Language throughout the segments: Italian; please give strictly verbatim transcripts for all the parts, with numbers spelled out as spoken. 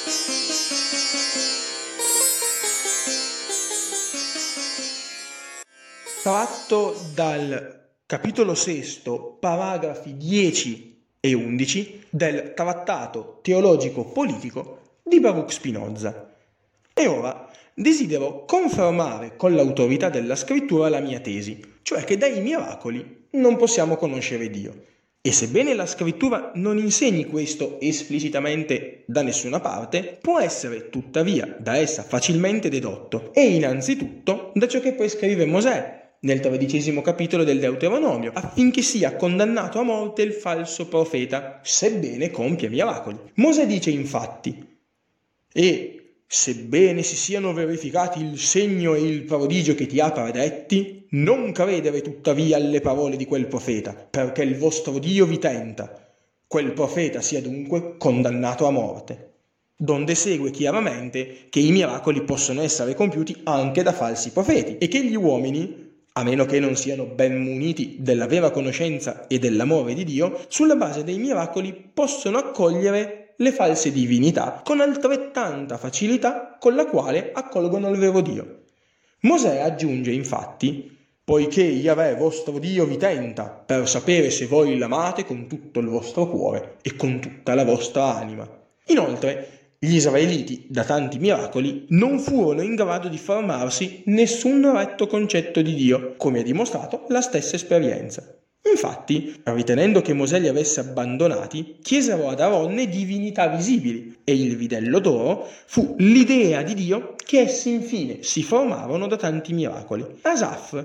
Tratto dal capitolo sesto, paragrafi dieci e undici del Trattato teologico-politico di Baruch Spinoza. E ora desidero confermare con l'autorità della scrittura la mia tesi, cioè che dai miracoli non possiamo conoscere Dio. E sebbene la scrittura non insegni questo esplicitamente da nessuna parte, può essere tuttavia da essa facilmente dedotto, e innanzitutto da ciò che prescrive Mosè nel tredicesimo capitolo del Deuteronomio, affinché sia condannato a morte il falso profeta, sebbene compia miracoli. Mosè dice infatti: e sebbene si siano verificati il segno e il prodigio che ti ha predetti, non credere tuttavia alle parole di quel profeta, perché il vostro Dio vi tenta. Quel profeta sia dunque condannato a morte. Donde segue chiaramente che i miracoli possono essere compiuti anche da falsi profeti e che gli uomini, a meno che non siano ben muniti della vera conoscenza e dell'amore di Dio, sulla base dei miracoli possono accogliere le false divinità con altrettanta facilità con la quale accolgono il vero Dio. Mosè aggiunge infatti: poiché Yahweh vostro Dio vi tenta per sapere se voi l'amate con tutto il vostro cuore e con tutta la vostra anima. Inoltre, gli israeliti, da tanti miracoli, non furono in grado di formarsi nessun retto concetto di Dio, come ha dimostrato la stessa esperienza. Infatti, ritenendo che Mosè li avesse abbandonati, chiesero ad Aronne divinità visibili, e il vidello d'oro fu l'idea di Dio che essi infine si formarono da tanti miracoli. Asaf,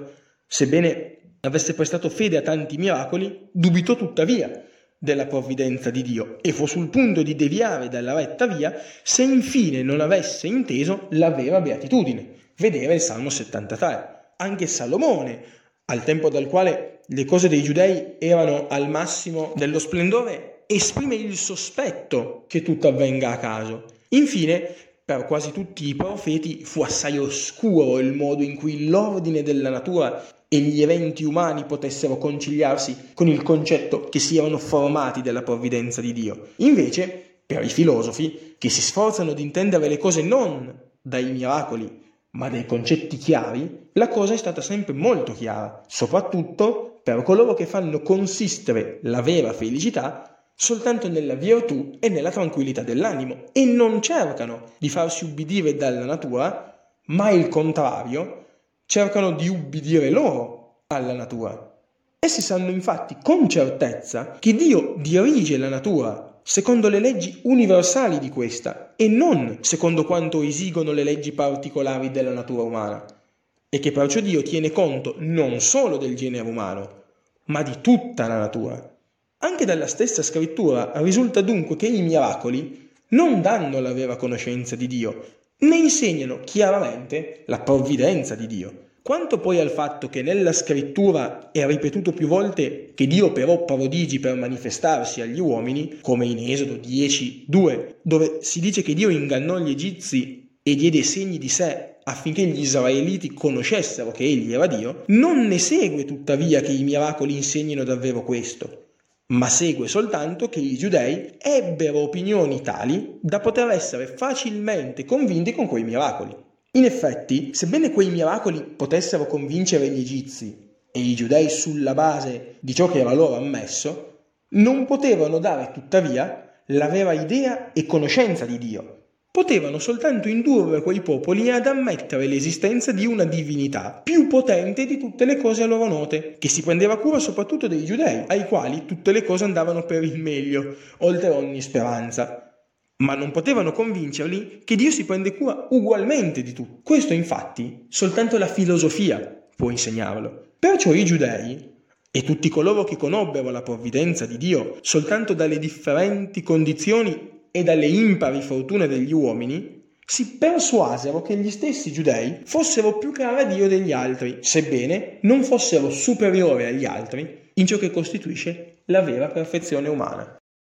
sebbene avesse prestato fede a tanti miracoli, dubitò tuttavia della provvidenza di Dio e fu sul punto di deviare dalla retta via se infine non avesse inteso la vera beatitudine. Vedere il Salmo settantatré. Anche Salomone, al tempo dal quale le cose dei giudei erano al massimo dello splendore, esprime il sospetto che tutto avvenga a caso. Infine, per quasi tutti i profeti fu assai oscuro il modo in cui l'ordine della natura e gli eventi umani potessero conciliarsi con il concetto che si erano formati della provvidenza di Dio. Invece, per i filosofi, che si sforzano di intendere le cose non dai miracoli, ma dai concetti chiari, la cosa è stata sempre molto chiara, soprattutto per coloro che fanno consistere la vera felicità soltanto nella virtù e nella tranquillità dell'animo, e non cercano di farsi ubbidire dalla natura, ma il contrario, cercano di ubbidire loro alla natura. Essi sanno infatti con certezza che Dio dirige la natura secondo le leggi universali di questa e non secondo quanto esigono le leggi particolari della natura umana, e che perciò Dio tiene conto non solo del genere umano, ma di tutta la natura. Anche dalla stessa scrittura risulta dunque che i miracoli non danno la vera conoscenza di Dio, ne insegnano chiaramente la provvidenza di Dio. Quanto poi al fatto che nella scrittura è ripetuto più volte che Dio operò prodigi per manifestarsi agli uomini, come in Esodo dieci due, dove si dice che Dio ingannò gli egizi e diede segni di sé affinché gli israeliti conoscessero che egli era Dio, non ne segue tuttavia che i miracoli insegnino davvero questo, ma segue soltanto che i giudei ebbero opinioni tali da poter essere facilmente convinti con quei miracoli. In effetti, sebbene quei miracoli potessero convincere gli egizi e i giudei sulla base di ciò che era loro ammesso, non potevano dare tuttavia la vera idea e conoscenza di Dio. Potevano soltanto indurre quei popoli ad ammettere l'esistenza di una divinità più potente di tutte le cose a loro note, che si prendeva cura soprattutto dei giudei, ai quali tutte le cose andavano per il meglio, oltre ogni speranza. Ma non potevano convincerli che Dio si prende cura ugualmente di tutto. Questo infatti soltanto la filosofia può insegnarlo. Perciò i giudei e tutti coloro che conobbero la provvidenza di Dio soltanto dalle differenti condizioni e dalle impari fortune degli uomini, si persuasero che gli stessi giudei fossero più cari a Dio degli altri, sebbene non fossero superiori agli altri in ciò che costituisce la vera perfezione umana.